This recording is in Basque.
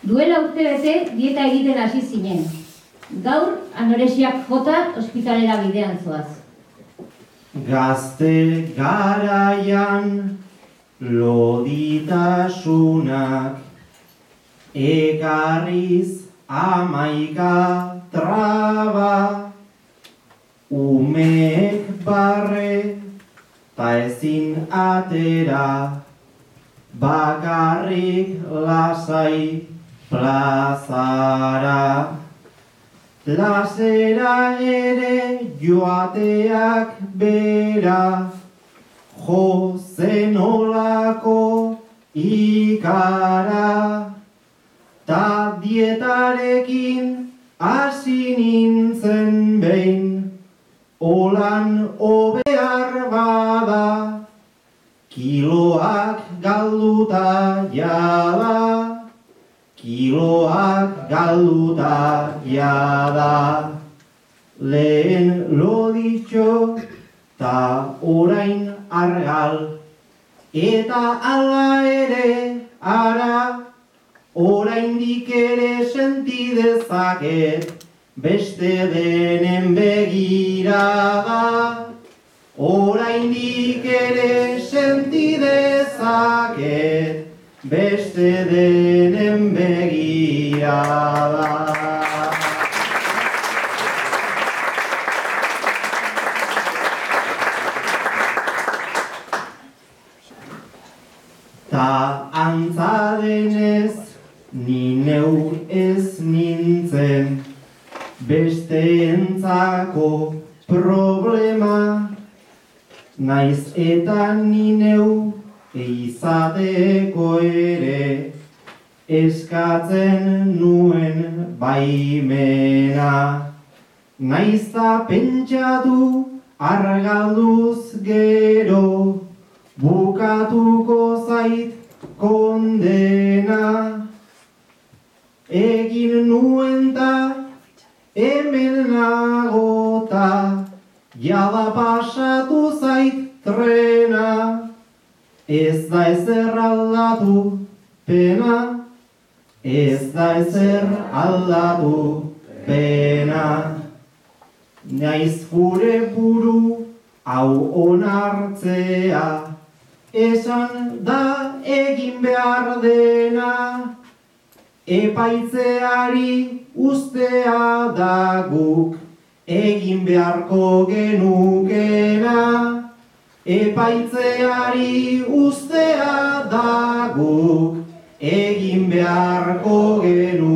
Duela urtebete dieta egiten hasi zinen. Gaur anoresiak jota ospitalera bidean zoaz. Gazte garaian loditasunak ekarriz 11 traba, umeek barre ta ezin atera, bakarrik lasai plazara. Plazera ere joateak bera, jo zenolako ikara, ta dietarekin hasi nintzen behin, olan hobear bada, kiloak galduta jada. Kiloak galduta jada, lehen loditxo ta orain argal, eta ala ere ara, oraindik ere senti dezaket beste denen begirada. Oraindik ere senti dezaket beste denen begirada. Ta antza denez, ni neu ez nintzen, besteentzako problema, naiz eta ni neu izateko ere eskatzen nuen baimena. Naizta pentsatu argalduz gero, bukatuko zait kondena. Egin nuen ta hemen nagota, jada pasatu zait trena. Ez da ezer aldatu pena, ez da ezer aldatu pena. Naiz gure buru hau onartzea, esan da egin behar dena. Epaitzeari ustea da guk egin beharko genukena. Epaitzeari ustea da guk egin beharko genukena.